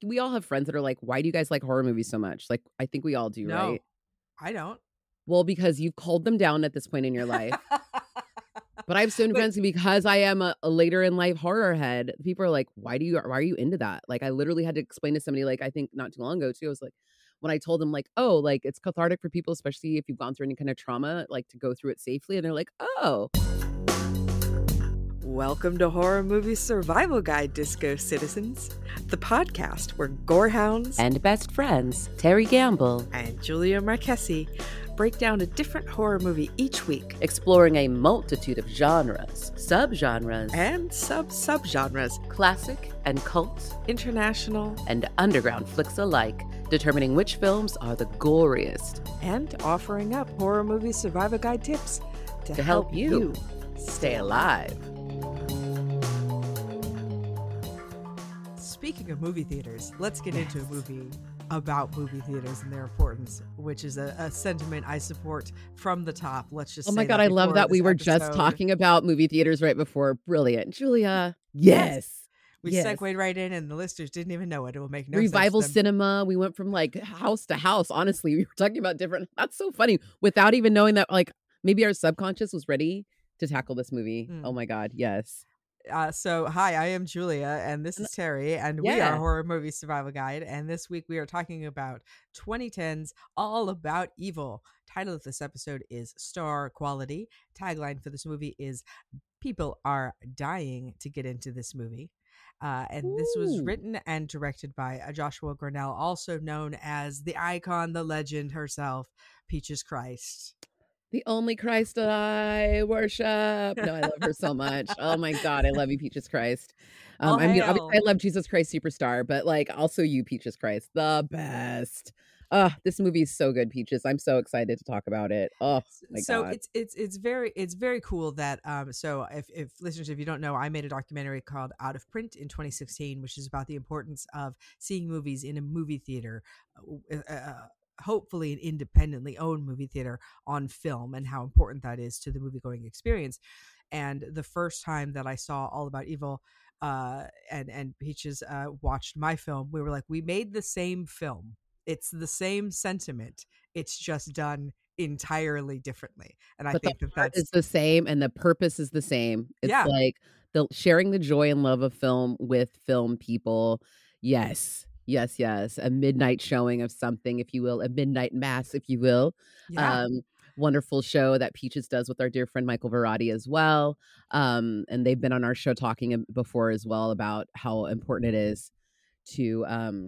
we all have friends that are like, why do you guys like horror movies so much? Like, I think we all do, No, right? I don't. Well, because you've culled them down at this point in your life. But I have so many But friends, because I am a later in life horror head, people are like, why are you into that? Like, I literally had to explain to somebody, like, I think not too long ago too. I was like, when I told them, like, oh, like, it's cathartic for people, especially if you've gone through any kind of trauma, like, to go through it safely. And they're like, oh. welcome to Horror Movie Survival Guide, Disco Citizens, the podcast where gorehounds And best friends, Terry Gamble, and Julia Marchesi break down a different horror movie each week, exploring a multitude of genres, subgenres, and subgenres, classic and cult, international, and underground flicks alike, determining which films are the goriest, and offering up Horror Movie Survival Guide tips to help you stay alive. Speaking of movie theaters, let's get into a movie about movie theaters and their importance, which is a sentiment I support from the top. Let's just Oh my say God, that I love before that this we were just episode. talking about movie theaters right before. Brilliant. Julia. Yes. We Yes. segued right in, and the listeners didn't even know it. It will make no Revival sense to them. cinema. We went from like house to house. Honestly, we were talking about different. That's so funny without even knowing that, like, maybe our subconscious was ready to tackle this movie. Mm. Oh my God. Yes. So, hi, I am Julia, and this is Terry, and we Yeah. are Horror Movie Survival Guide. And this week we are talking about 2010's All About Evil. Title of this episode is Star Quality. Tagline for this movie is People Are Dying to Get Into This Movie. And this was Ooh. written and directed by Joshua Garnell, also known as the icon, the legend herself, Peaches Christ. The only Christ that I worship. No, I love her so much. Oh my God, I love you, Peaches Christ. All I mean, hail. obviously, I love Jesus Christ Superstar, but like also you, Peaches Christ, the best. This movie is so good, Peaches. I'm so excited to talk about it. Oh my So God. it's very cool that so if listeners, if you don't know, I made a documentary called Out of Print in 2016, which is about the importance of seeing movies in a movie theater, hopefully an independently owned movie theater, on film, and how important that is to the movie going experience. And the first time that I saw All About Evil, and Peaches watched my film, we were like, we made the same film. It's the same sentiment. It's just done entirely differently. And I But the think that art that's is the same and the purpose is the same. It's yeah. like the sharing the joy and love of film with film people. Yes. Yes, yes. A midnight showing of something, if you will, a midnight mass, if you will. Yeah. Wonderful show that Peaches does with our dear friend Michael Verratti as well. And they've been on our show talking before as well about how important it is to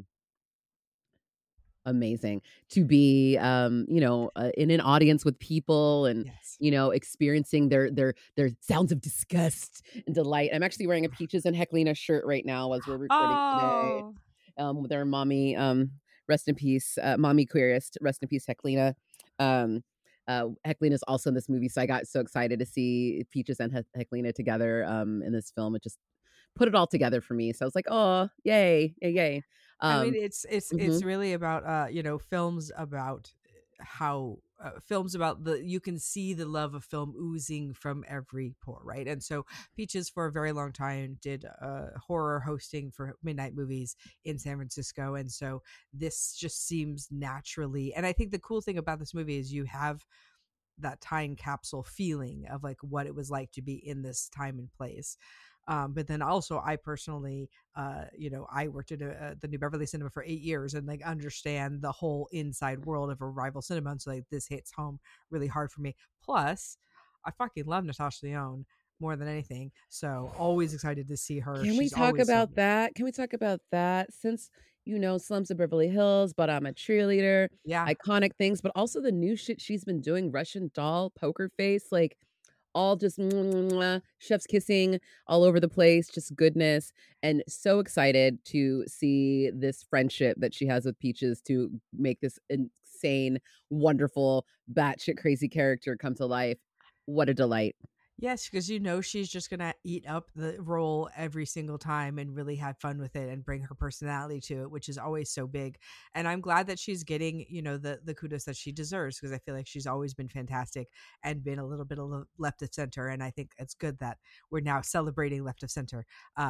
amazing to be in an audience with people and Yes. experiencing their sounds of disgust and delight. I'm actually wearing a Peaches and Heclina shirt right now as we're recording today, with our mommy, rest in peace, mommy queerist, rest in peace Heclina. Heclina is also in this movie, so I got so excited to see Peaches and Heclina together in this film. It just put it all together for me, so I was like, oh, yay, yay, yay. I mean, Mhm. it's really about films about how films about you can see the love of film oozing from every pore, right? And so Peaches for a very long time did horror hosting for midnight movies in San Francisco, and so this just seems naturally. And I think the cool thing about this movie is you have that time capsule feeling of like what it was like to be in this time and place. But then also, I personally, I worked at the New Beverly Cinema for 8 years, and like understand the whole inside world of Arrival Cinema, and so like this hits home really hard for me. Plus, I fucking love Natasha Lyonne more than anything, so always excited to see her. Can we She's talk always so about good. that? Can we talk about that? Since Slums of Beverly Hills, but I'm a cheerleader, Yeah, iconic things, but also the new shit she's been doing, Russian Doll, Poker Face, like all just chef's kissing all over the place, just goodness. And so excited to see this friendship that she has with Peaches to make this insane, wonderful, batshit crazy character come to life. What a delight. Yes, because she's just gonna eat up the role every single time and really have fun with it and bring her personality to it, which is always so big. And I'm glad that she's getting, the kudos that she deserves, because I feel like she's always been fantastic and been a little bit of left of center. And I think it's good that we're now celebrating left of center.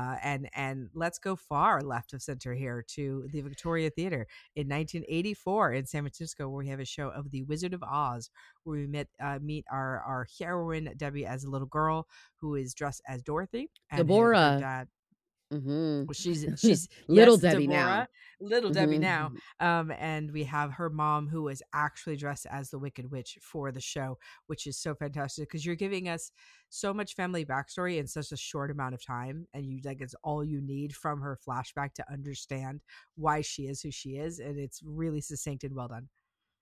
And let's go far left of center here to the Victoria Theater in 1984 in San Francisco, where we have a show of The Wizard of Oz, where we meet our heroine Debbie as a little girl who is dressed as Dorothy, and her Deborah. dad. Hmm. Well, she's Little yes, Debbie now. Deborah, little Debbie now. Hmm. And we have her mom, who is actually dressed as the Wicked Witch for the show, which is so fantastic because you're giving us so much family backstory in such a short amount of time, and you like it's all you need from her flashback to understand why she is who she is, and it's really succinct and well done.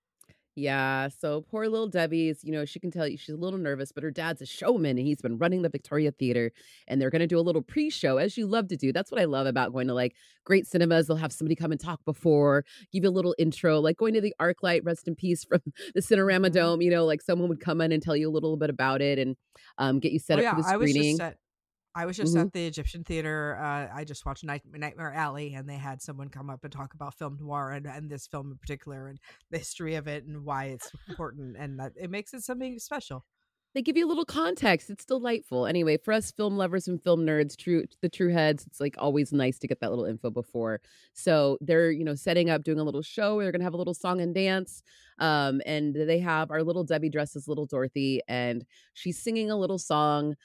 Yeah, so poor little Debbie's, she can tell you she's a little nervous, but her dad's a showman and he's been running the Victoria Theater and they're going to do a little pre-show as you love to do. That's what I love about going to like great cinemas. They'll have somebody come and talk before, give you a little intro, like going to the ArcLight, rest in peace from the Cinerama Hmm. Dome, like someone would come in and tell you a little bit about it and get you set Oh up for yeah, the screening. I was just Hmm. at the Egyptian Theater. I just watched Nightmare Alley, and they had someone come up and talk about film noir and this film in particular, and the history of it and why it's important, and that it makes it something special. They give you a little context. It's delightful. Anyway, for us film lovers and film nerds, the true heads, it's like always nice to get that little info before. So they're, setting up, doing a little show. They're gonna have a little song and dance. And they have our little Debbie dressed as little Dorothy, and she's singing a little song.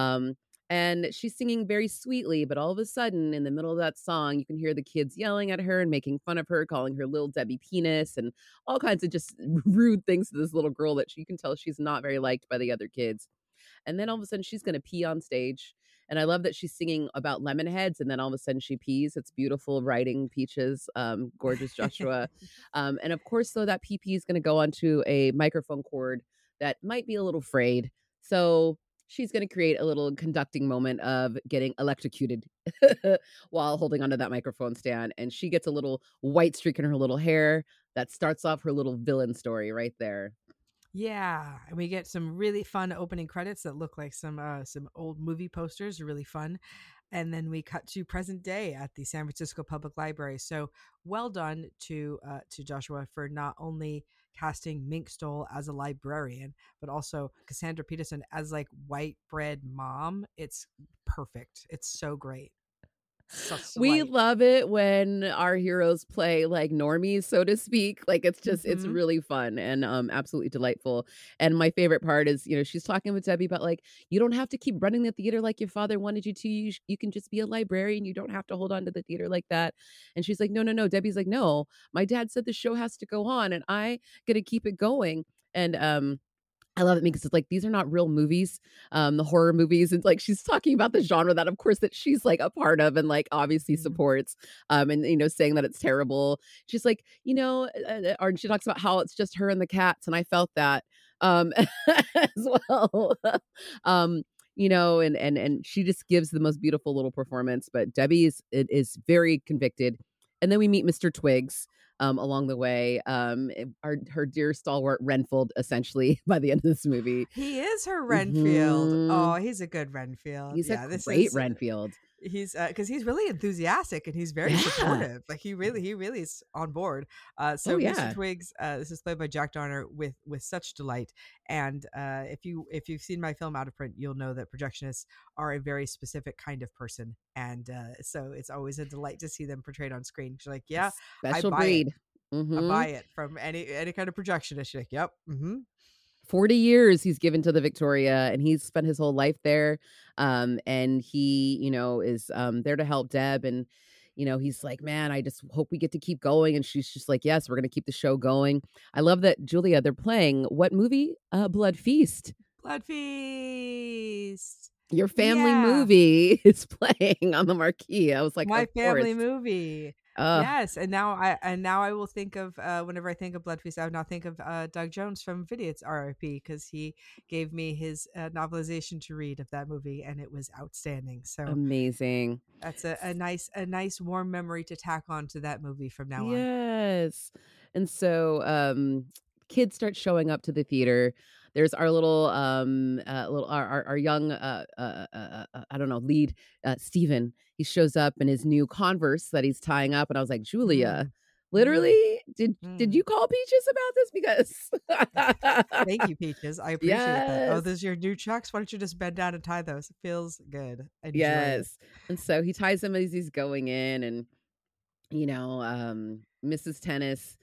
And she's singing very sweetly, but all of a sudden, in the middle of that song, you can hear the kids yelling at her and making fun of her, calling her little Debbie penis and all kinds of just rude things to this little girl that you can tell she's not very liked by the other kids. And then all of a sudden she's going to pee on stage. And I love that she's singing about lemon heads and then all of a sudden she pees. It's beautiful writing, Peaches, gorgeous Joshua. And of course, though, that PP is going to go onto a microphone cord that might be a little frayed. So she's going to create a little conducting moment of getting electrocuted while holding onto that microphone stand. And she gets a little white streak in her little hair that starts off her little villain story right there. Yeah, and we get some really fun opening credits that look like some old movie posters, really fun. And then we cut to present day at the San Francisco Public Library. So well done to Joshua for not only casting Mink Stole as a librarian, but also Cassandra Peterson as like white bread mom. It's perfect. It's so great. Such We delight. love it when our heroes play like normies, so to speak. Like it's Hmm. really fun and absolutely delightful. And my favorite part is, she's talking with Debbie about like you don't have to keep running the theater like your father wanted you to. You can just be a librarian. You don't have to hold on to the theater like that. And she's like, no, no, no. Debbie's like, no, my dad said the show has to go on and I got to keep it going. And I love it because it's like these are not real movies, the horror movies. And like she's talking about the genre that, of course, that she's like a part of and like obviously Hmm. supports. And saying that it's terrible. She's like, or she talks about how it's just her and the cats, and I felt that as well. um, and she just gives the most beautiful little performance. But Debbie is very convicted, and then we meet Mr. Twigs along the way. Her dear stalwart Renfield, essentially, by the end of this movie. He is her Renfield. Oh, Mhm. he's a good Renfield. He's a Yeah, this great is Renfield. he's because he's really enthusiastic and he's very Yeah. supportive. Like he really is on board. Oh, So Mr. yeah. Twigs, this is played by Jack Donner with such delight. And if you've seen my film Out of Print, you'll know that projectionists are a very specific kind of person, and so it's always a delight to see them portrayed on screen. She's like, yeah, I Special buy it. breed. I buy Mhm. it from any kind of projectionist. She's like, yep. Mm-hmm. 40 years he's given to the Victoria, and he's spent his whole life there. And he, is there to help Deb. And, he's like, man, I just hope we get to keep going. And she's just like, yes, we're going to keep the show going. I love that, Julia, they're playing what movie? Blood Feast. Blood feast. Your family Yeah. movie is playing on the marquee. I was like, My of course. family movie. Uh, Yes, and now I will think of whenever I think of Blood Feast, I would now think of Doug Jones from Vidiots RIP, because he gave me his novelization to read of that movie, and it was outstanding. So Amazing. that's a nice warm memory to tack on to that movie from now on. Yes. And so kids start showing up to the theater. There's our little our young I don't know, lead, Steven. He shows up in his new Converse that he's tying up, and I was like, Julia, Mm, mm, literally, did mm. you call Peaches about this? Because Thank you, Peaches. I appreciate that. Oh, yes. those are your new chucks? Why don't you just bend down and tie those? It feels good. Enjoy it. Yes. And so he ties him as he's going in, and Mrs. Tennis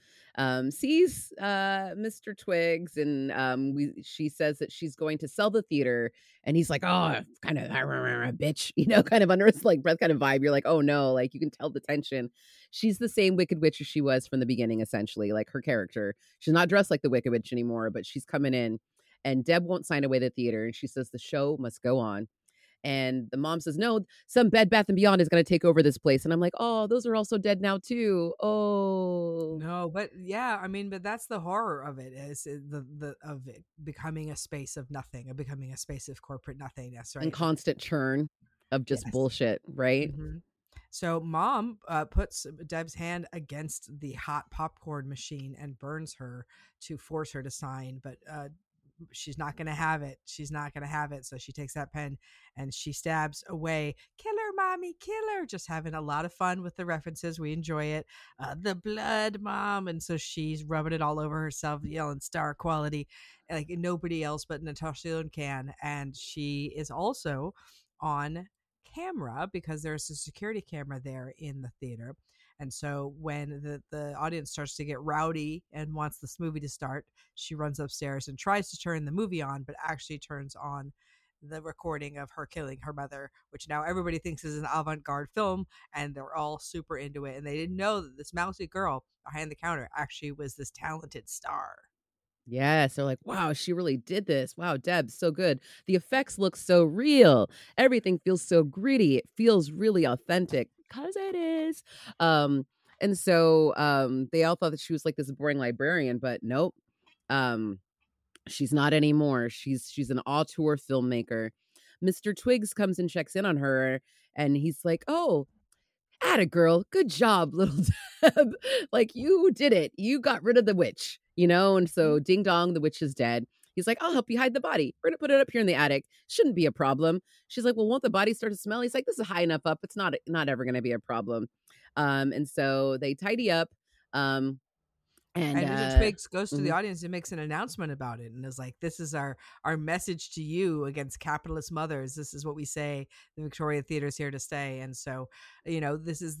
sees Mr. Twigs, and she says that she's going to sell the theater, and he's like, "Oh, kind of bitch," kind of under his like breath kind of vibe. You're like, "Oh no," like you can tell the tension. She's the same Wicked Witch as she was from the beginning, essentially, like her character. She's not dressed like the Wicked Witch anymore, but she's coming in, and Deb won't sign away the theater, and she says the show must go on. And the mom says, "No, some Bed Bath and Beyond is going to take over this place." And I'm like, "Oh, those are also dead now too." Oh, No, but yeah, I mean, but that's the horror of it is the of it becoming a space of nothing, of becoming a space of corporate nothingness, and right? constant churn of just Yes. bullshit, right? hmm So mom puts Deb's hand against the hot popcorn machine and burns her to force her to sign, but she's not going to have it. She's not going to have it. So she takes that pen and she stabs away. Kill her, mommy, kill her. Just having a lot of fun with the references. We enjoy it. The blood, mom. And so she's rubbing it all over herself, yelling star quality, like nobody else but Natasha Lyonne can. And she is also on camera because there's a security camera there in the theater. And so when the audience starts to get rowdy and wants this movie to start, she runs upstairs and tries to turn the movie on, but actually turns on the recording of her killing her mother, which now everybody thinks is an avant-garde film, and they're all super into it. And they didn't know that this mousy girl behind the counter actually was this talented star. Yes, they're like, "Wow, she really did this. Wow, Deb, so good. The effects look so real. Everything feels so gritty. It feels really authentic because it is." And so they all thought that she was like this boring librarian, but nope. Um, she's not anymore. She's an auteur filmmaker. Mr. Twigs comes and checks in on her, and he's like, "Oh, atta girl, good job, little Deb. Like you did it. You got rid of the witch, And so ding dong, the witch is dead. He's like, I'll help you hide the body. We're gonna put it up here in the attic. Shouldn't be a problem. She's like, well, won't the body start to smell? He's like, this is high enough up. It's not ever gonna be a problem. And so they tidy up. Um, and And Mr. Twigs goes to the mhm. audience and makes an announcement about it and is like, this is our message to you against capitalist mothers. This is what we say. The Victoria Theater is here to stay. And so, this is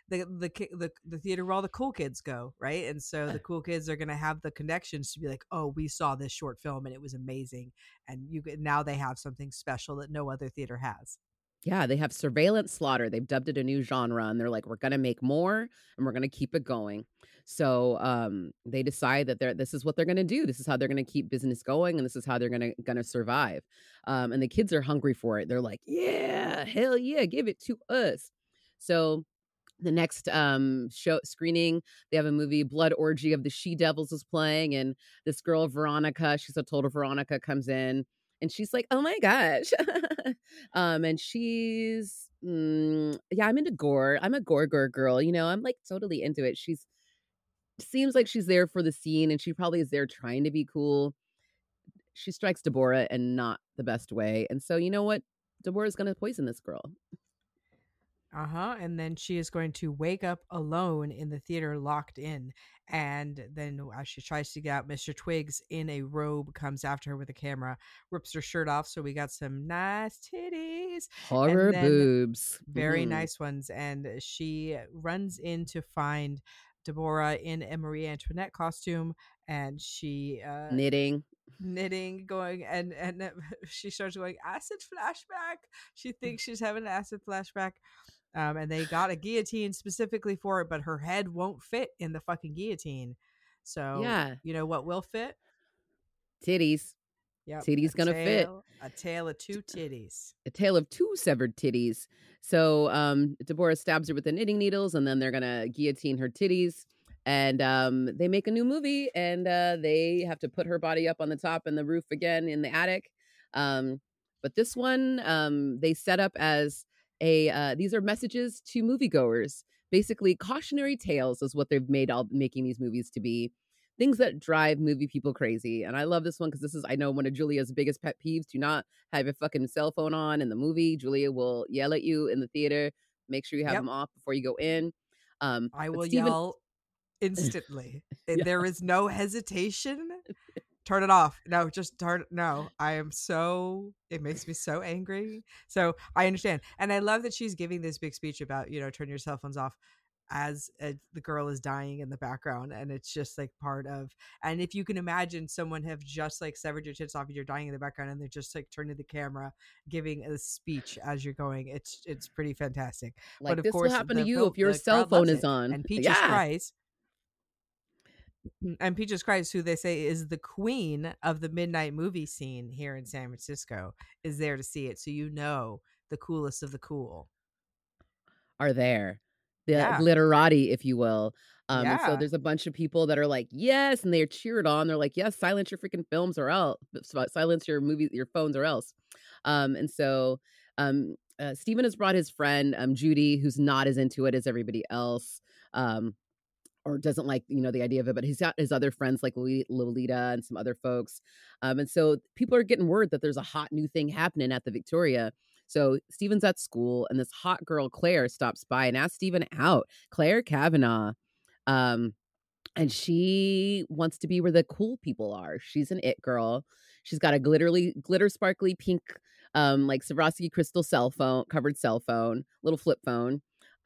the theater where all the cool kids go, right? And so the cool kids are going to have the connections to be like, oh, we saw this short film and it was amazing. And now they have something special that no other theater has. Yeah, they have surveillance slaughter. They've dubbed it a new genre, and they're like, "We're gonna make more, and we're gonna keep it going." So, they decide that this is what they're gonna do. This is how they're gonna keep business going, and this is how they're gonna survive. And the kids are hungry for it. They're like, "Yeah, hell yeah, give it to us." So the next show screening, they have a movie, Blood Orgy of the She Devils, is playing, and this girl Veronica, she's a total Veronica, comes in, and she's like, oh my gosh. And she's yeah, I'm into gore. I'm a gore girl, I'm like totally into it. She's seems like she's there for the scene, and she probably is there trying to be cool. She strikes Deborah in not the best way, and so you know what, Deborah's gonna poison this girl. Uh-huh. And then she is going to wake up alone in the theater, locked in. And then as she tries to get out, Mr. Twigs in a robe comes after her with a camera, rips her shirt off. So we got some nice titties. Horror And then boobs. very nice ones. And she runs in to find Deborah in a Marie Antoinette costume. And she Knitting. knitting going and she starts going acid flashback. She thinks she's having an acid flashback, and they got a guillotine specifically for it, but her head won't fit in the fucking guillotine. So Yeah. you know what will fit? Titties. Yep, Titties gonna fit. a tale of two titties. A tale of two severed titties. So Deborah stabs her with the knitting needles, and then they're gonna guillotine her titties. And they make a new movie, and they have to put her body up on the top and the roof again in the attic. But this one, they set up as these are messages to moviegoers. Basically, cautionary tales is what they've made all making these movies to be. things that drive movie people crazy. And I love this one because this is, I know, one of Julia's biggest pet peeves. Do not have your fucking cell phone on in the movie. Julia will yell at you in the theater. Make sure you have Yep. them off before you go in. I But will Steven, yell instantly. yeah, There is no hesitation. Turn it off. No, just turn. No, I am so. It makes me so angry. So I understand, and I love that she's giving this big speech about turn your cell phones off as the girl is dying in the background, and it's just like part of. And if you can imagine someone have just like severed your tits off and you're dying in the background, and they're just like turning the camera, giving a speech as you're going, it's pretty fantastic. like But of this will course, happen to you if your the cell crowd phone loves is it, on. and Peaches Yeah. cries. And Peaches Christ, who they say is the queen of the midnight movie scene here in San Francisco, is there to see it. So the coolest of the cool Are there. The Yeah. glitterati, if you will. And so Yeah. there's a bunch of people that are like, yes, and they're cheered on. They're like, yes, silence your freaking films or else. Silence your movies, your phones or else. And so Steven has brought his friend Judy, who's not as into it as everybody else. Or doesn't like, the idea of it, but he's got his other friends like Lolita and some other folks. And so people are getting word that there's a hot new thing happening at the Victoria. So Steven's at school and this hot girl, Claire, stops by and asks Steven out. Claire Kavanaugh. And she wants to be where the cool people are. She's an it girl. She's got a glitter sparkly pink, like Swarovski crystal covered cell phone, little flip phone.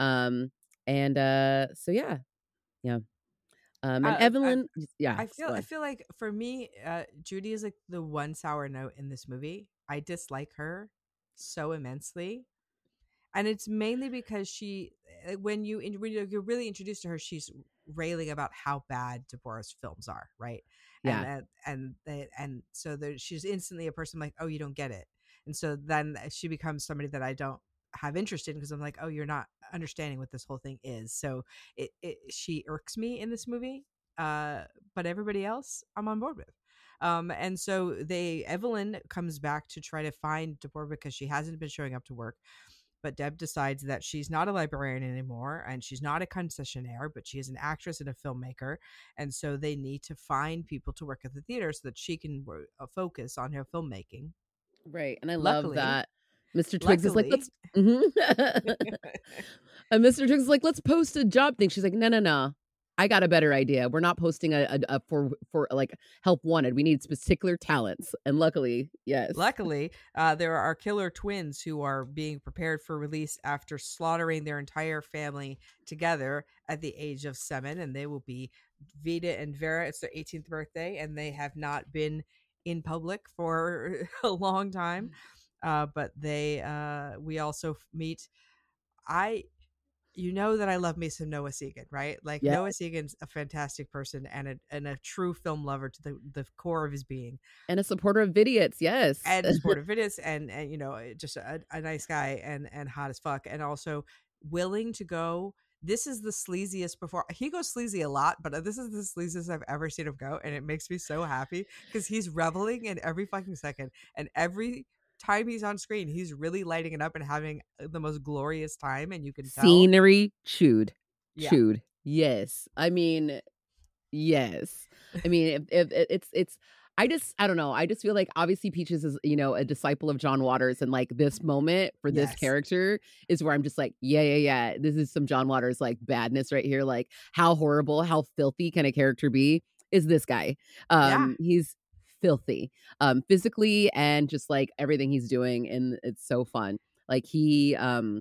So yeah. Yeah. And Evelyn, yeah. I feel like for me, Judy is like the one sour note in this movie. I dislike her so immensely, and it's mainly because when you're really introduced to her, she's railing about how bad Deborah's films are, right? Yeah. And so she's instantly a person like, oh, you don't get it, and so then she becomes somebody that I don't have interest in because I'm like, oh, you're not understanding what this whole thing is. So she irks me in this movie, but everybody else I'm on board with. And so Evelyn comes back to try to find Deborah because she hasn't been showing up to work. But Deb decides that she's not a librarian anymore and she's not a concessionaire, but she is an actress and a filmmaker. And so they need to find people to work at the theater so that she can focus on her filmmaking. Right. And I love that. Mr. Twiggs is like, luckily, and Mr. Twiggs is like, let's post a job thing. She's like, no. I got a better idea. We're not posting a for like help wanted. We need particular talents. And luckily, yes. Luckily, there are killer twins who are being prepared for release after slaughtering their entire family together at the age of 7. And they will be Vida and Vera. It's their 18th birthday, and they have not been in public for a long time. But we also meet. You know that I love me some Noah Segan, right? Like, yeah. Noah Segan's a fantastic person and a true film lover to the core of his being, and a supporter of Vidiots, yes, and a supporter of Vidiots, and just a nice guy and hot as fuck, and also willing to go. This is the sleaziest before he goes sleazy a lot, but this is the sleaziest I've ever seen him go, and it makes me so happy because he's reveling in every fucking second, and every time he's on screen, he's really lighting it up and having the most glorious time, and you can tell. Scenery chewed. Yes. I mean, yes. I mean, if it's I don't know. I just feel like obviously Peaches is, a disciple of John Waters, and like this moment for this character is where I'm just like, yeah. This is some John Waters like badness right here. Like, how horrible, how filthy can a character be? Is this guy? He's filthy, physically and just like everything he's doing, and it's so fun. Like he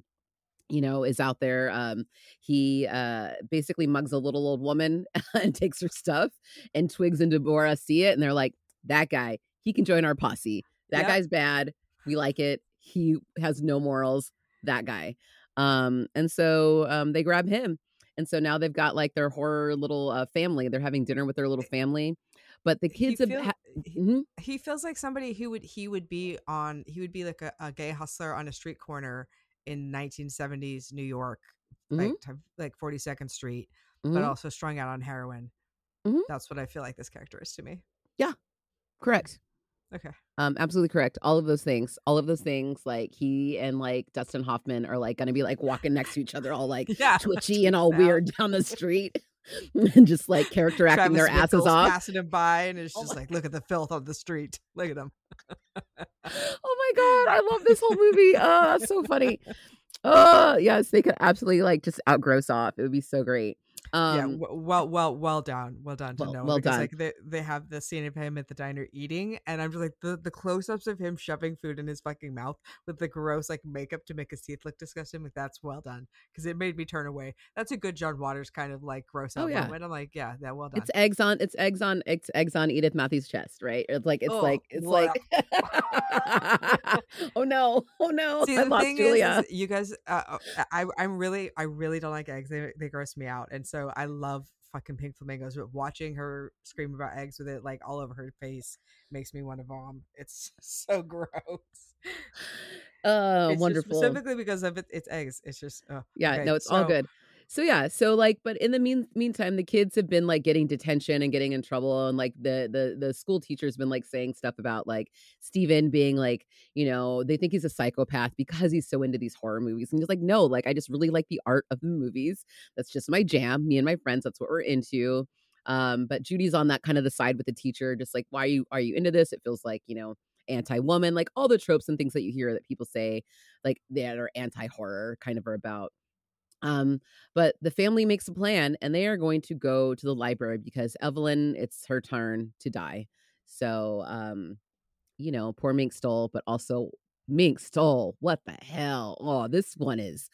is out there. He basically mugs a little old woman and takes her stuff, and Twigs and Deborah see it and they're like, that guy, he can join our posse. That guy's bad. We like it. He has no morals. That guy. And so they grab him. And so now they've got like their horror little family. They're having dinner with their little family. But the kids he feels like somebody who he would be like a gay hustler on a street corner in 1970s New York, like 42nd Street, but also strung out on heroin. That's what I feel like this character is to me. Yeah, correct. Okay. Absolutely correct. All of those things, like he and like Dustin Hoffman are like going to be like walking next to each other, all like twitchy and all weird down the street. and just like character acting Travis their Smith asses goes off. passing him by, and it's Oh just my, like, look at the filth on the street. Look at him. oh my God. I love this whole movie. Oh, that's so funny. Yes, they could absolutely like just outgross off. It would be so great. Yeah, Um, well done to Noah, well because done. like they have the scene of him at the diner eating, and I'm just like the close ups of him shoving food in his fucking mouth with the gross like makeup to make his teeth look disgusting. Like that's well done, because it made me turn away. That's a good John Waters kind of like gross Oh out yeah. moment. I'm like, yeah, that well It's done. eggs on it's eggs on Edith Matthews' chest, right? Oh, It's bleh. like oh no. Oh no. See, I the lost thing is Julia. you guys, I really don't like eggs. They gross me out, and so I love fucking pink flamingos. But watching her scream about eggs with it like all over her face makes me want to vom. It's so gross. It's just Wonderful. specifically because of it's eggs. It's just Yeah, okay. no, it's all So good. So yeah, so like, but in the meantime, the kids have been like getting detention and getting in trouble, and like the school teacher's been like saying stuff about like Steven being like, they think he's a psychopath because he's so into these horror movies. And he's like, no, like I just really like the art of the movies. That's just my jam. Me and my friends, that's what we're into. But Judy's on that kind of the side with the teacher, just like, why are you into this? It feels like, anti-woman, like all the tropes and things that you hear that people say like that are anti-horror kind of are about. um, but the family makes a plan and they are going to go to the library because Evelyn, it's her turn to die. So, poor Mink stole, but also Mink stole. What the hell? Oh, this one is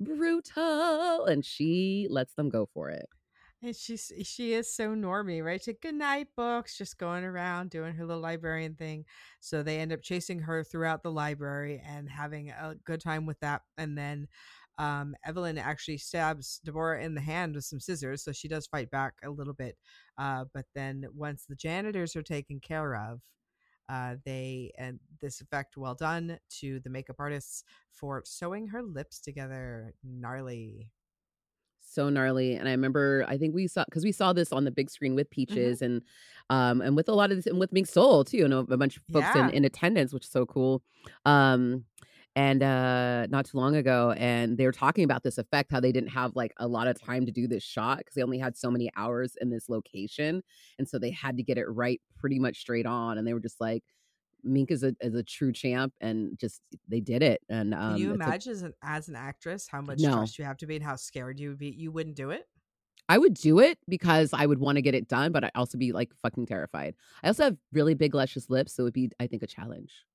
brutal. And she lets them go for it. and she is so normy, right? She's like, good night, books, just going around doing her little librarian thing. So they end up chasing her throughout the library and having a good time with that. And then Evelyn actually stabs Deborah in the hand with some scissors, so she does fight back a little bit. But then once the janitors are taken care of, they and this effect well done to the makeup artists for sewing her lips together. Gnarly. So gnarly. And I remember, I think we saw this on the big screen with Hmm. Peaches and with a lot of this and with Mink Soul too, a bunch of folks Yeah. in attendance, which is so cool. Um, and not too long ago, and they were talking about this effect, how they didn't have like a lot of time to do this shot because they only had so many hours in this location. And so they had to get it right pretty much straight on. And they were just like, Mink is a true champ, and just they did it. And Can you it's a imagine as an actress how much no. trust you have to be and how scared you would be? You wouldn't do it? I would do it because I would wanna get it done, but I'd also be, like, fucking terrified. I also have really big, luscious lips, so it'd be, I think, a challenge.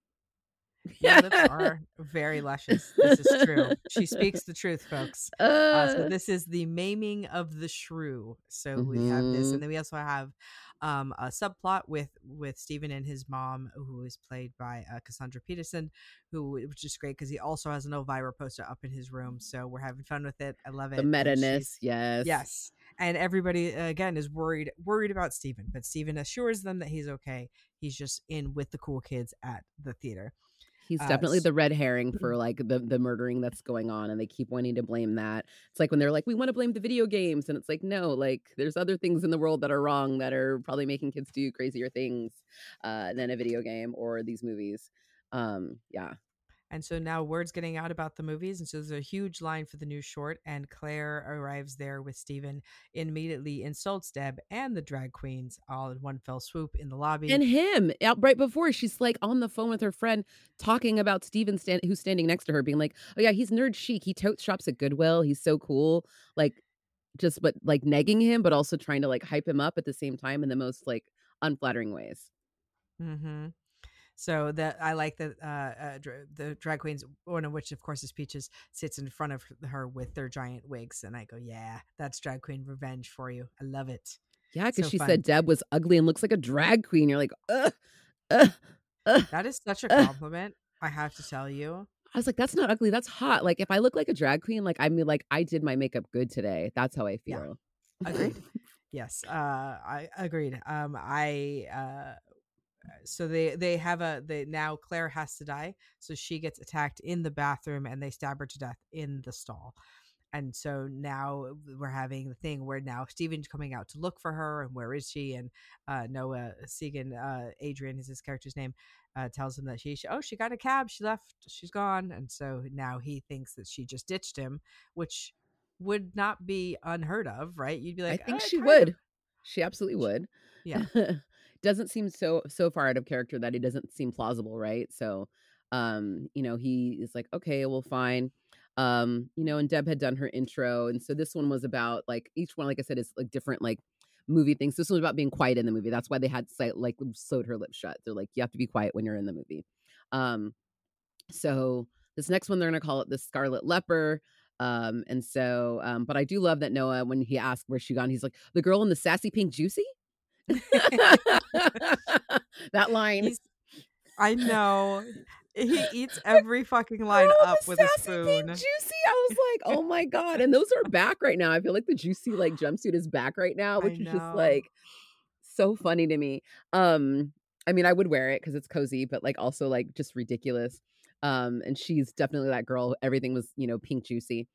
Your lips are very luscious. This is true. She speaks the truth, folks. So Uh, this is the maiming of the shrew. So we have this, and mhm. then we also have a subplot with Stephen and his mom, who is played by Cassandra Peterson, which is great because he also has an Elvira poster up in his room. So we're having fun with it. I love The it, and meta-ness, she's yes. yes. And everybody again is worried about Stephen, but Stephen assures them that he's okay. He's just in with the cool kids at the theater. He's Uh, definitely the red herring for, like, the murdering that's going on, and they keep wanting to blame that. It's like when they're like, "We wanna blame the video games," and it's like, "No, like, there's other things in the world that are wrong that are probably making kids do crazier things, than a video game or these movies." Yeah. And so now word's getting out about the movies. And so there's a huge line for the new short. And Claire arrives there with Steven, immediately insults Deb and the drag queens all in one fell swoop in the lobby. And him, out right before she's, like, on the phone with her friend talking about Steven who's standing next to her being like, "Oh, yeah, he's nerd chic. He totes shops at Goodwill. He's so cool." Like, just but, like, negging him, but also trying to, like, hype him up at the same time in the most, like, unflattering ways. Mm-hmm. So that I like that the drag queens, one of which of course is Peaches, sits in front of her with their giant wigs, and I go, yeah, that's drag queen revenge for you. I love it. Yeah, because So she fun. said Deb was ugly and looks like a drag queen. You're like, "Ugh, ugh, ugh, That is such a ugh." compliment. I have to tell you. I was like, "That's not ugly, that's hot." Like, if I look like a drag queen, like, I mean, like, I did my makeup good today. That's how I Yeah, feel. agreed. Yes, I agreed. I so they have they now Claire has to die, so she gets attacked in the bathroom and they stab her to death in the stall. And so now we're having the thing where now Steven's coming out to look for her, and where is she? And Noah Segan, Adrian is his character's name, tells him that she got a cab, she left, she's gone. And so now he thinks that she just ditched him, which would not be unheard of, right? You'd be I like, think she kind of. would. She absolutely would. Yeah. Doesn't seem so far out of character that he doesn't seem plausible, right? So, he is like, okay, well, fine. And Deb had done her intro, and so this one was about like each one, like I said, is like different like movie things. This one was about being quiet in the movie. That's why they had like sewed her lips shut. They're like, you have to be quiet when you're in the movie. So this next one they're gonna call it the Scarlet Leper. But I do love that Noah, when he asked where's she gone, he's like, the girl in the sassy pink juicy. That line. I know. He eats every fucking line up with a spoon. Pink juicy. I was like, oh my God. And those are back right now. I feel like the juicy like jumpsuit is back right now, which is just like so funny to me. I mean, I would wear it because it's cozy, but like also like just ridiculous. And she's definitely that girl. Everything was, pink juicy.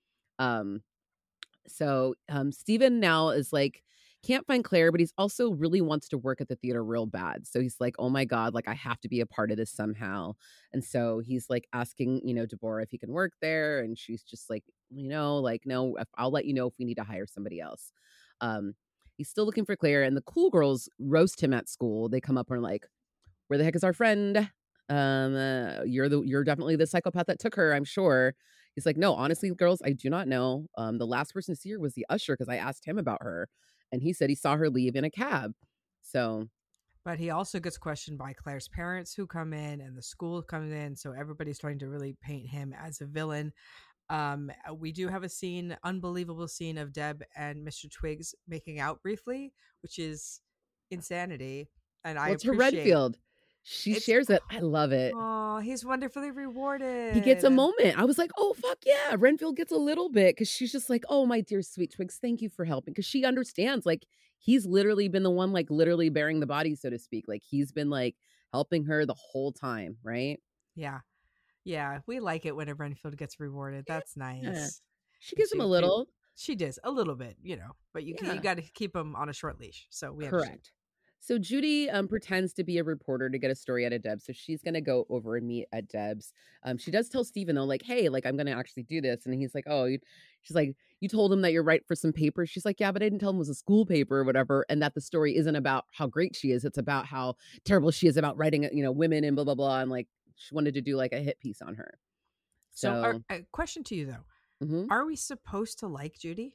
Steven now is like, can't find Claire, but he's also really wants to work at the theater real bad. So he's like, oh my God, like I have to be a part of this somehow. And so he's like asking, Deborah if he can work there. And she's just like, no, I'll let you know if we need to hire somebody else. He's still looking for Claire, and the cool girls roast him at school. They come up and are like, where the heck is our friend? You're definitely the psychopath that took her, I'm sure. He's like, no, honestly, girls, I do not know. The last person to see her was the usher because I asked him about her, and he said he saw her leave in a cab. So, but he also gets questioned by Claire's parents who come in, and the school comes in. So everybody's trying to really paint him as a villain. We do have a unbelievable scene of Deb and Mr. Twiggs making out briefly, which is insanity. And it's her Redfield. She shares it. I love it. Oh, he's wonderfully rewarded. He gets a moment. I was like, oh, fuck yeah. Renfield gets a little bit because she's just like, oh, my dear sweet Twigs, thank you for helping. Because she understands, like, he's literally been the one, like, literally bearing the body, so to speak. Like, he's been, like, helping her the whole time, right? Yeah. Yeah. We like it when a Renfield gets rewarded. That's nice. Yeah. She gives him a little. She does. A little bit, but you got to keep him on a short leash. So we understand. Correct. So Judy pretends to be a reporter to get a story out of Deb. So she's going to go over and meet at Deb's. She does tell Steven, though, like, hey, like, I'm going to actually do this. And he's like, oh, she's like, you told him that you're right for some papers. She's like, yeah, but I didn't tell him it was a school paper or whatever. And that the story isn't about how great she is. It's about how terrible she is about writing, women and blah, blah, blah. And like, she wanted to do like a hit piece on her. So a question to you, though. Mm-hmm. Are we supposed to like Judy?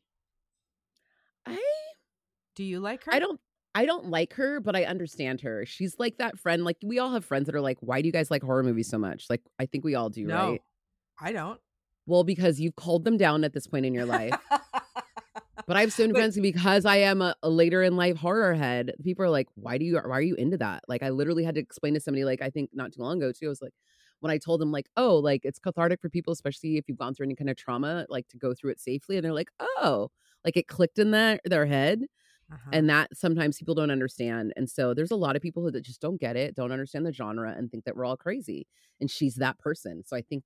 Do you like her? I don't like her, but I understand her. She's like that friend. Like, we all have friends that are like, why do you guys like horror movies so much? Like, I think we all do, no, right? I don't. Well, because you've called them down at this point in your life. But I have certain friends, because I am a later in life horror head, people are like, why are you into that? Like, I literally had to explain to somebody, like, I think not too long ago too. I was like, when I told them like, oh, like it's cathartic for people, especially if you've gone through any kind of trauma, like to go through it safely. And they're like, oh, like it clicked in their head. And that sometimes people don't understand. And so there's a lot of people that just don't get it, don't understand the genre, and think that we're all crazy. And she's that person. So I think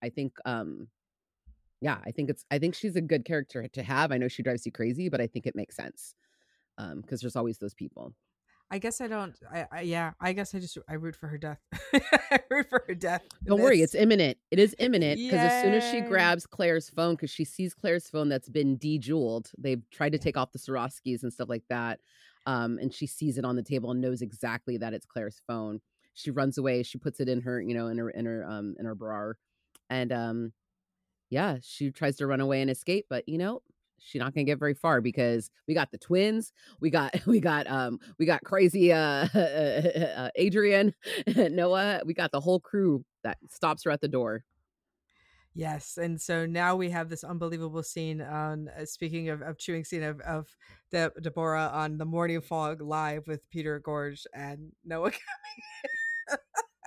she's a good character to have. I know she drives you crazy, but I think it makes sense. Because there's always those people. I guess I don't. I guess I root for her death. I root for her death. Don't worry, it's imminent. It is imminent because as soon as she grabs Claire's phone, because she sees Claire's phone that's been de-jeweled, they've tried to take off the Swarovskis and stuff like that, and she sees it on the table and knows exactly that it's Claire's phone. She runs away. She puts it in her, in her bra, and she tries to run away and escape, but she's not gonna get very far because we got the twins, we got crazy Adrian, Noah, we got the whole crew that stops her at the door. Yes, and so now we have this unbelievable scene on speaking of chewing scene of Deborah on the Morning Fog live with Peter Gorge and Noah coming.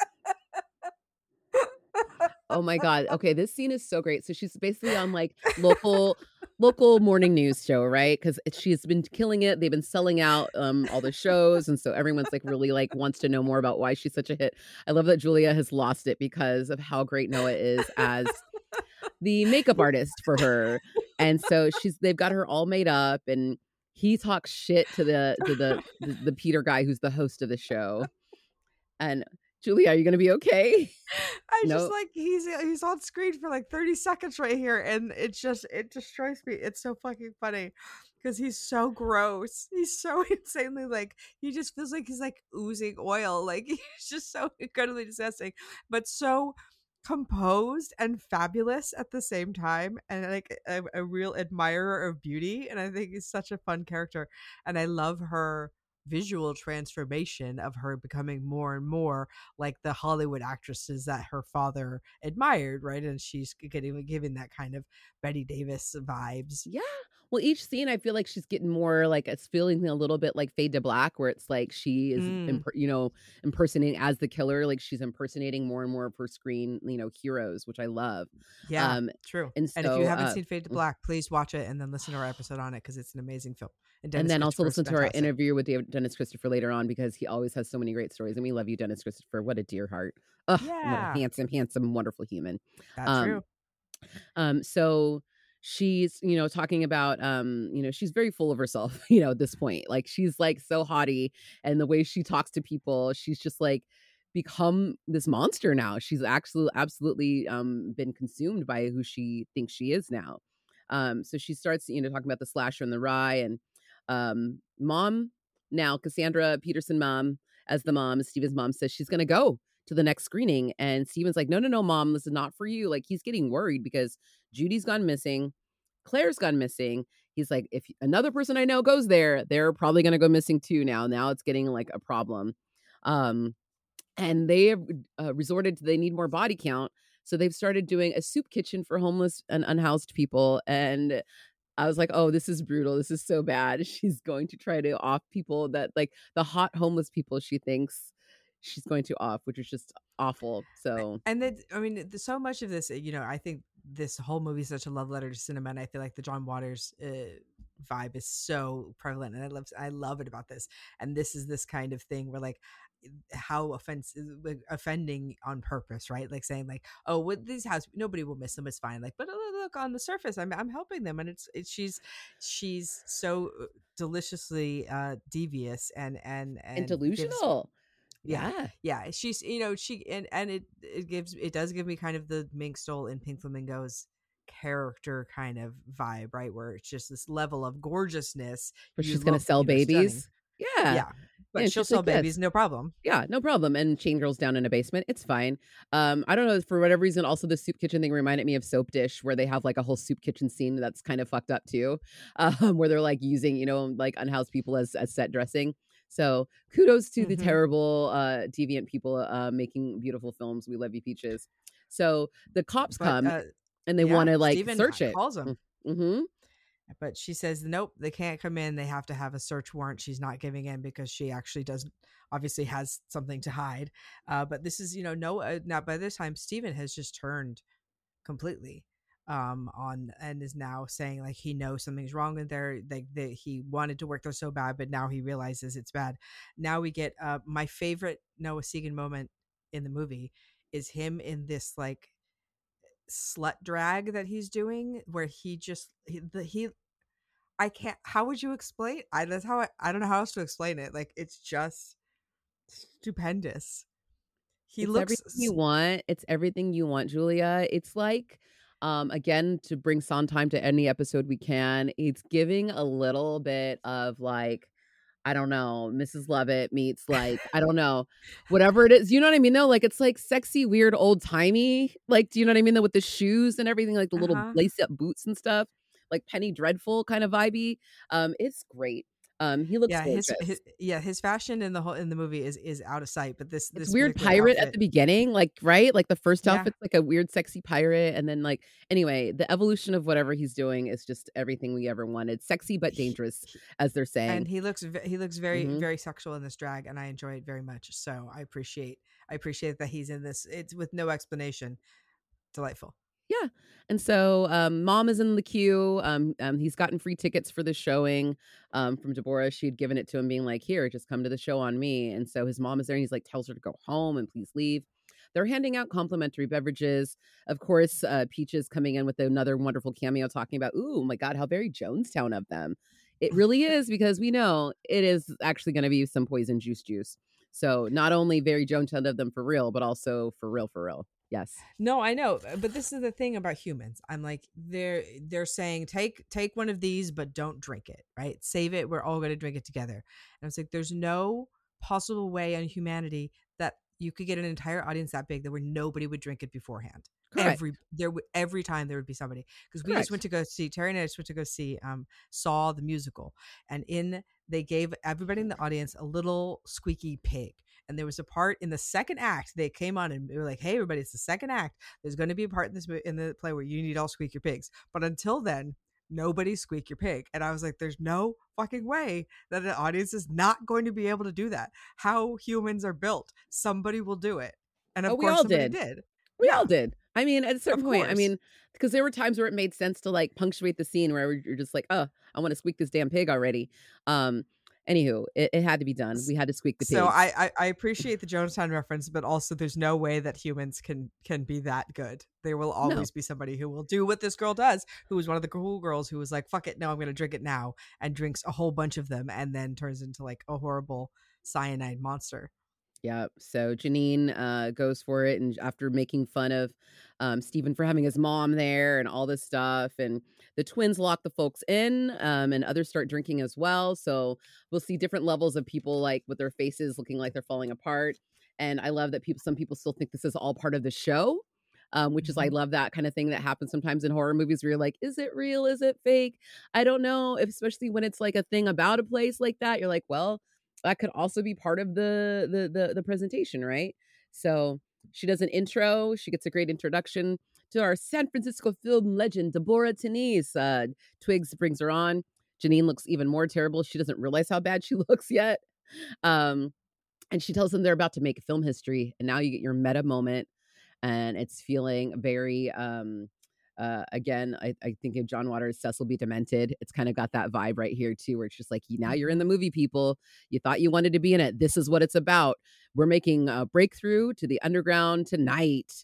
Oh my God. Okay, this scene is so great. So she's basically on like local morning news show, right? Because she's been killing it. They've been selling out all the shows, and so everyone's like really like wants to know more about why she's such a hit. I love that Julia has lost it because of how great Noah is as the makeup artist for her. And so they've got her all made up, and he talks shit to the Peter guy who's the host of the show. And Julia, are you gonna be okay? I just No. like he's on screen for like 30 seconds right here, and it destroys me. It's so fucking funny because he's so gross. He's so insanely like he just feels like he's like oozing oil. Like he's just so incredibly disgusting, but so composed and fabulous at the same time, and like a real admirer of beauty. And I think he's such a fun character, and I love her visual transformation of her becoming more and more like the Hollywood actresses that her father admired, right? And she's getting given that kind of Betty Davis vibes. Yeah. Well, each scene, I feel like she's getting more like it's feeling a little bit like Fade to Black, where it's like she is, Mm, impersonating as the killer. Like she's impersonating more and more of her screen, heroes, which I love. yeah, Um, true. and And if you so, haven't seen Fade to Black, please watch it and then listen to our episode on it because it's an amazing film. And and Dennis then also Christopher is listen to our fantastic. interview with Dennis Christopher later on because he always has so many great stories, and we love you, Dennis Christopher. What a dear heart. Ugh, what a Yeah, handsome, handsome, wonderful human. that's Um, true. so she's, talking about, she's very full of herself, at this point. Like she's like so haughty, and the way she talks to people, she's just like become this monster now. She's actually absolutely been consumed by who she thinks she is now. So she starts, talking about the slasher and the rye and mom now, Cassandra Peterson mom, as the mom, Steven's mom says she's gonna go to the next screening. And Steven's like, no, no, no, mom, this is not for you. Like he's getting worried because Judy's gone missing. Claire's gone missing. He's like, if another person I know goes there, they're probably going to go missing too now. Now it's getting like a problem. Um, and they have resorted to, they need more body count. So they've started doing a soup kitchen for homeless and unhoused people. And I was like, oh, this is brutal. This is so bad. She's going to try to off people that like the hot homeless people she thinks she's going to off, which is just awful. So And then, I mean, so much of this, I think this whole movie is such a love letter to cinema, and I feel like the John Waters vibe is so prevalent, and I love it about this. And this is this kind of thing where like how offensive, like, offending on purpose, right? Like saying like, oh, with these house, nobody will miss them. It's fine. Like, but look on the surface, I'm helping them, and it's she's so deliciously devious and and gives delusional. yeah, Yeah. yeah. She's she and it does give me kind of the Mink Stole in Pink Flamingos character kind of vibe, right? Where it's just this level of gorgeousness. Where You she's gonna look, sell stunning. babies. Yeah. Yeah, but And she'll she's sell like, babies, "Yes. no problem. Yeah, no problem." And chain girls down in a basement. It's fine. I don't know, for whatever reason, also the soup kitchen thing reminded me of Soap Dish, where they have like a whole soup kitchen scene that's kind of fucked up too. Where they're like using, like unhoused people as set dressing. So kudos to the Hmm. terrible, deviant people making beautiful films. We love you, Peaches. So the cops But come and they want yeah, to like Steven search it. calls him. Mm-hmm. But she says, nope, they can't come in. They have to have a search warrant. She's not giving in because she actually doesn't, obviously has something to hide. But this is, no, now by this time, Steven has just turned completely on and is now saying like he knows something's wrong in there. Like that he wanted to work there so bad, but now he realizes it's bad. Now we get my favorite Noah Segan moment in the movie is him in this like slut drag that he's doing where he just he I can't. How would you explain? That's how I don't know how else to explain it. Like it's just stupendous. He It's looks. everything you want. It's everything you want, Julia. It's like, again, to bring Sondheim to any episode we can, it's giving a little bit of like, I don't know, Mrs. Lovett meets like, I don't know, whatever it is. You know what I mean? Though, like it's like sexy, weird, old timey. Like, do you know what I mean? Though, with the shoes and everything, like the Uh little huh. lace up boots and stuff, like Penny Dreadful kind of vibey. It's great. He looks Yeah, gorgeous. his fashion in the movie is out of sight. But It's this weird particular pirate at outfit, the beginning, like, right? Like, the first yeah, outfit's like a weird sexy pirate, and then, like anyway, the evolution of whatever he's doing is just everything we ever wanted. Sexy but he, dangerous, he- as they're and saying. he looks very Mhm. very sexual in this drag, and I enjoy it very much. So I appreciate that he's in this. It's with no explanation. Delightful. Yeah, and so, mom is in the queue, he's gotten free tickets for the showing, from Deborah. She had given it to him being like, "Here, just come to the show on me," and so his mom is there, and he's like, tells her to go home and please leave. They're handing out complimentary beverages. Of course, Peaches coming in with another wonderful cameo talking about, "Ooh, my god, how very Jonestown of them." It really is because we know it is actually gonna be some poison juice. So not only very Jonestown of them for real, but also for real, for real. Yes. No, I know, but this is the thing about humans. I'm like, they're saying take one of these, but don't drink it, right? Save it. We're all going to drink it together. And I was like, there's no possible way in humanity that you could get an entire audience that big that where nobody would drink it beforehand. Correct. Every time there would be somebody, because we just Correct. went to go see Terry and I just went to go see Saw the musical, and they gave everybody in the audience a little squeaky pig. And there was a part in the second act. They came on and they were like, "Hey, everybody, it's the second act. There's going to be a part in in the play where you need all squeak your pigs. But until then, nobody squeak your pig." And I was like, "There's no fucking way that an audience is not going to be able to do that. How humans are built, somebody will do it." And Oh, of we course, all somebody did. did. We all Yeah, did. I mean, at a certain of point, I course. mean, because there were times where it made sense to like punctuate the scene where you're just like, oh, I want to squeak this damn pig already. Um, Anywho, it had to be done. We had to squeak the So pigs. I appreciate the Jonestown reference, but also there's no way that humans can be that good. There will No. always be somebody who will do what this girl does, who was one of the cool girls who was like, "Fuck it, no, I'm gonna drink it now," and drinks a whole bunch of them, and then turns into like a horrible cyanide monster. Yeah. So Janine goes for it, and after making fun of Stephen for having his mom there and all this stuff, and the twins lock the folks in, and others start drinking as well. So we'll see different levels of people like with their faces looking like they're falling apart. And I love that some people still think this is all part of the show. Which is, I Mhm. love that kind of thing that happens sometimes in horror movies where you're like, is it real? Is it fake? I don't know. Especially when it's like a thing about a place like that, you're like, well, that could also be part of the presentation, right? So she does an intro. She gets a great introduction to our San Francisco film legend, Deborah Tenise. Twigs brings her on. Janine looks even more terrible. She doesn't realize how bad she looks yet. Um, and she tells them they're about to make film history. And now you get your meta moment, and it's feeling very again, I think of John Waters' Cecil B. Demented. It's kind of got that vibe right here too, where it's just like, now you're in the Mhm. movie, people. You thought you wanted to be in it. This is what it's about. We're making a breakthrough to the underground tonight.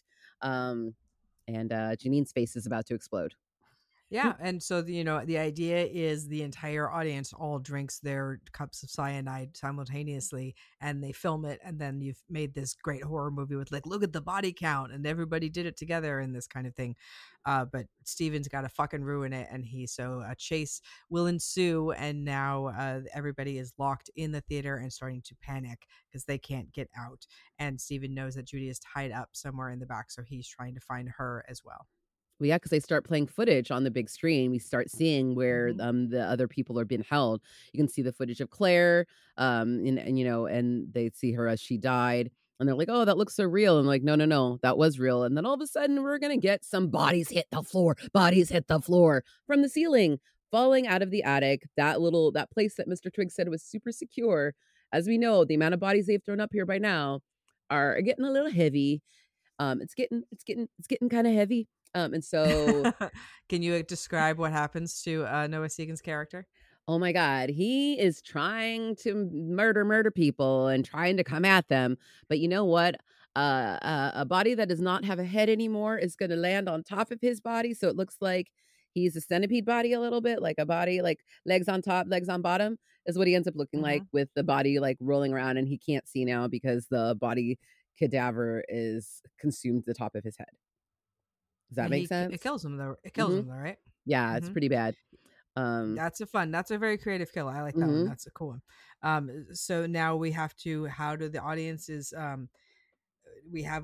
And Janine's face is about to explode. Yeah, and so the idea is the entire audience all drinks their cups of cyanide simultaneously, and they film it, and then you've made this great horror movie with like, look at the body count, and everybody did it together and this kind of thing. But Steven's got to fucking ruin it, and a chase will ensue, and now everybody is locked in the theater and starting to panic because they can't get out, and Steven knows that Judy is tied up somewhere in the back, so he's trying to find her as well. Well, yeah, because they start playing footage on the big screen. We start seeing where Hmm. the other people are being held. You can see the footage of Claire, and and they see her as she died, and they're like, "Oh, that looks so real." And like, no, no, no, that was real. And then all of a sudden, we're gonna get some bodies hit the floor from the ceiling, falling out of the attic. That place that Mr. Twig said was super secure. As we know, the amount of bodies they've thrown up here by now are getting a little heavy. It's getting kind of heavy. And so, Can you describe what happens to Noah Segan's character? oh my God, he is trying to murder people and trying to come at them. But you know what? A body that does not have a head anymore is going to land on top of his body. So it looks like he's a centipede body a little bit, like a body, like legs on top, legs on bottom, is what he ends up looking like, Hmm. with the body like rolling around, and he can't see now because the body cadaver is consumed the top of his head. Does that And make it sense? kills him though. It kills Hmm. him though, right? Yeah, it's Hmm. pretty bad. Um, That's a very creative kill. I like that one. mhm. That's a cool one. So now we have to. How do the audiences? We have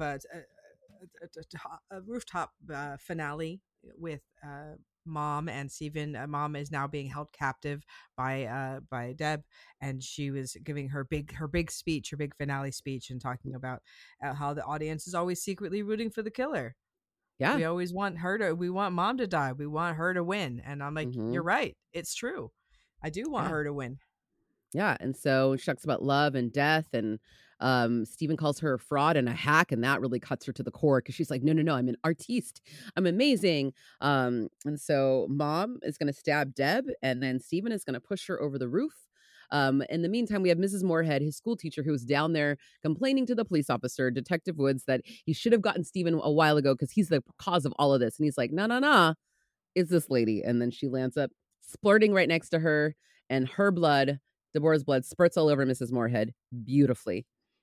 a rooftop finale with mom and Steven. Mom is now being held captive by Deb, and she was giving her big speech, her big finale speech, and talking about how the audience is always secretly rooting for the killer. Yeah. We always want we want mom to die. We want her to win. And I'm like, you're Mhm. right. It's true. I do want Yeah. her to win. Yeah, and so she talks about love and death, and Stephen calls her a fraud and a hack, and that really cuts her to the core because she's like, "No, no, no, I'm an artiste. I'm amazing." And so mom is gonna stab Deb, and then Stephen is gonna push her over the roof. In the meantime, we have Mrs. Moorhead, his school teacher, who's down there complaining to the police officer, Detective Woods, that he should have gotten Stephen a while ago because he's the cause of all of this. And he's like, "No, no, no, it's this lady." And then she lands up splurting right next to her, and her blood, Deborah's blood, spurts all over Mrs. Moorhead beautifully.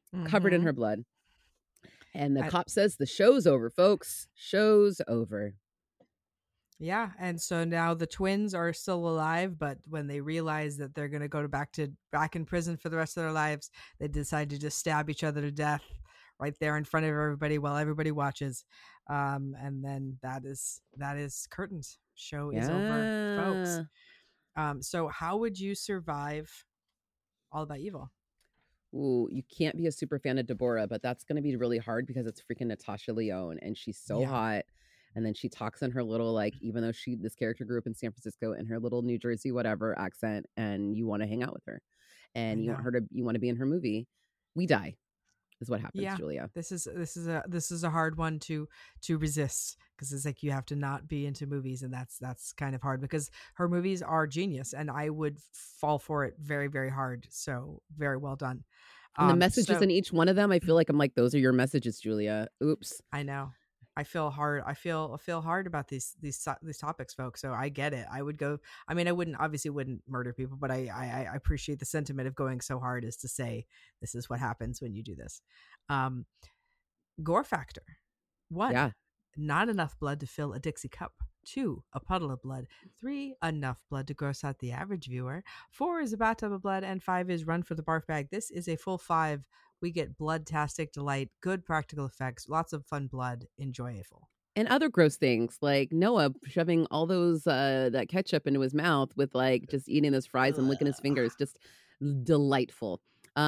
covered in her blood. And the cop says the show's over, folks. Show's over. Yeah, and so now the twins are still alive, but when they realize that they're going to go back in prison for the rest of their lives, they decide to just stab each other to death right there in front of everybody while everybody watches. And then that is curtains. Show is over, folks. So how would you survive All About Evil? Ooh, you can't be a super fan of Deborah, but that's going to be really hard because it's freaking Natasha Lyonne, and she's so hot. And then she talks in her little, like, even though this character grew up in San Francisco, in her little New Jersey whatever accent, and you want to hang out with her, and you want to be in her movie. We die, is what happens, Julia. This is a hard one to resist, because it's like you have to not be into movies, and that's kind of hard because her movies are genius, and I would fall for it very, very hard. So very well done. And the messages in each one of them, I feel like I'm like, those are your messages, Julia. Oops. I know. I feel hard. I feel hard about these topics, folks. So I get it. I would go. I mean, I obviously wouldn't murder people, but I appreciate the sentiment of going so hard as to say this is what happens when you do this. Gore factor. 1, not enough blood to fill a Dixie cup. 2, a puddle of blood. 3, enough blood to gross out the average viewer. 4 is a bathtub of blood, and 5 is run for the barf bag. This is a full 5. We get blood-tastic delight, good practical effects, lots of fun blood, enjoyable. And other gross things like Noah shoving all those that ketchup into his mouth with like just eating those fries and licking his fingers, just delightful.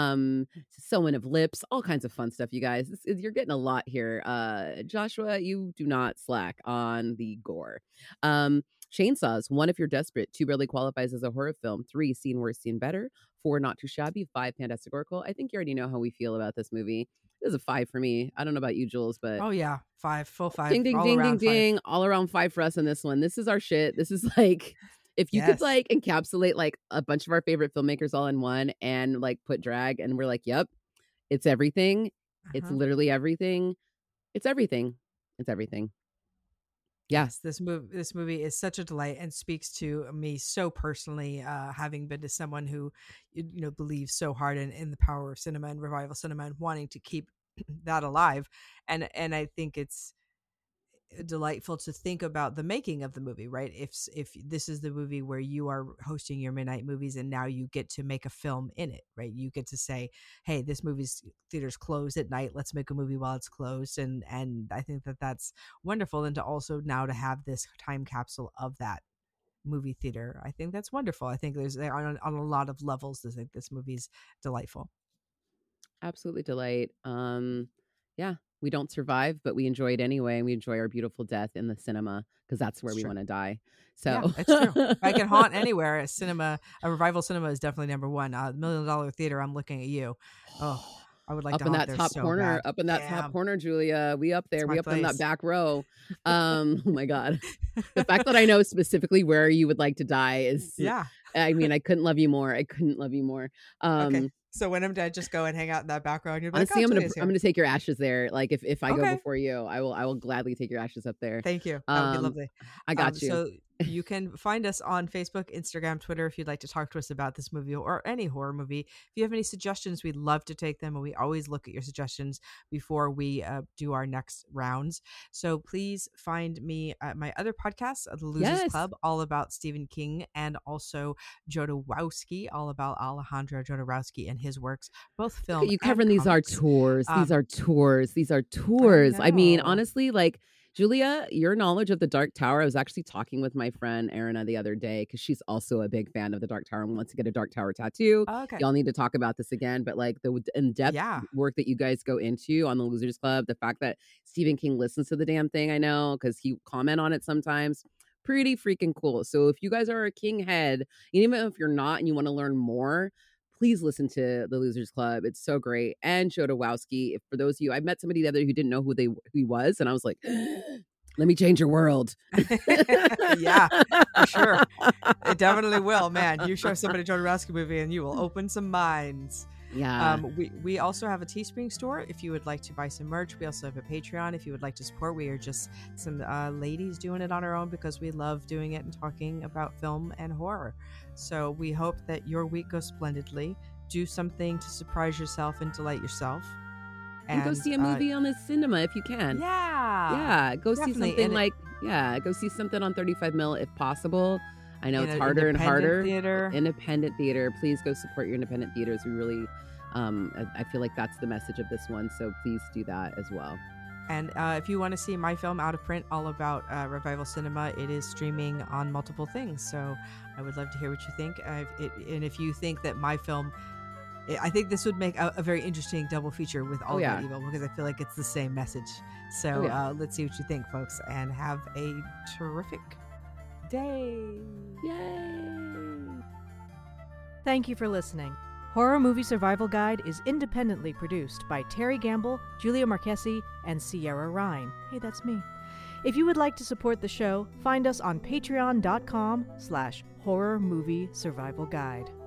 Sewing of lips, all kinds of fun stuff, you guys. You're getting a lot here. Joshua, you do not slack on the gore. Chainsaws, 1, if you're desperate. 2, barely qualifies as a horror film. 3, seen worse, seen better. 4, not too shabby. 5, Fantastic Oracle. I think you already know how we feel about this movie. This is a 5 for me. I don't know about you, Jules, but oh yeah, 5, full 5. Ding, ding, ding, ding, ding. All around 5 for us in this one. This is our shit. This is like, if you could like encapsulate like a bunch of our favorite filmmakers all in one and like put drag, and we're like, yep, it's everything. It's literally everything. It's everything. It's everything. Yes, this movie is such a delight and speaks to me so personally, having been to someone who, believes so hard in the power of cinema and revival cinema and wanting to keep that alive. And I think it's delightful to think about the making of the movie, right? If this is the movie where you are hosting your midnight movies and now you get to make a film in it, right? You get to say, hey, this movie's theater's closed at night, let's make a movie while it's closed. And I think that's wonderful. And to also now to have this time capsule of that movie theater, I think that's wonderful. I think there's on a lot of levels, I think this movie's delightful. Absolutely delight. Yeah, we don't survive, but we enjoy it anyway, and we enjoy our beautiful death in the cinema because that's where we want to die. So yeah, it's true. I can haunt anywhere. A revival cinema is definitely number 1. $1 million theater, I'm looking at you. Oh, I would like to haunt that top corner. Bad. Up in that top corner, Julia. We up there. We up in that back row. Oh my God. The fact that I know specifically where you would like to die is, I mean, I couldn't love you more. Okay. So when I'm dead, just go and hang out in that background. You're honestly, like, I'm gonna take your ashes there. Like if I go before you, I will gladly take your ashes up there. Thank you. That would be lovely. I got you. So you can find us on Facebook, Instagram, Twitter if you'd like to talk to us about this movie or any horror movie. If you have any suggestions, we'd love to take them, and we always look at your suggestions before we do our next rounds. So please find me at my other podcast, The Losers Club, all about Stephen King, and also Jodorowsky, all about Alejandro Jodorowsky and his works, both film. You covering these are tours. These are tours. I mean, honestly, like, Julia, your knowledge of the Dark Tower, I was actually talking with my friend Arina the other day because she's also a big fan of the Dark Tower and wants to get a Dark Tower tattoo. Y'all need to talk about this again, but like the in-depth work that you guys go into on the Losers Club, the fact that Stephen King listens to the damn thing, I know, because he comment on it sometimes, pretty freaking cool. So if you guys are a King head, even if you're not and you want to learn more, please listen to the Losers Club. It's so great. And Jodorowsky, if for those of you, I met somebody the other day who didn't know who he was, and I was like, let me change your world. Yeah, for sure. It definitely will, man. You show somebody a Jodorowsky movie and you will open some minds. Yeah. We also have a Teespring store if you would like to buy some merch. We also have a Patreon if you would like to support. We are just some ladies doing it on our own because we love doing it and talking about film and horror. So we hope that your week goes splendidly. Do something to surprise yourself and delight yourself. And go see a movie on the cinema if you can. Yeah. Go see something go see something on 35 mil if possible. I know it's harder and harder. Independent theater. Please go support your independent theaters. We really, I feel like that's the message of this one. So please do that as well. And if you want to see my film Out of Print, all about revival cinema, it is streaming on multiple things. So I would love to hear what you think. And if you think that my film, I think this would make a very interesting double feature with All About Evil, because I feel like it's the same message. So let's see what you think, folks, and have a terrific day. Yay! Thank you for listening. Horror Movie Survival Guide is independently produced by Terry Gamble, Julia Marchesi, and Sierra Ryan. Hey, that's me. If you would like to support the show, find us on patreon.com/horror movie survival guide.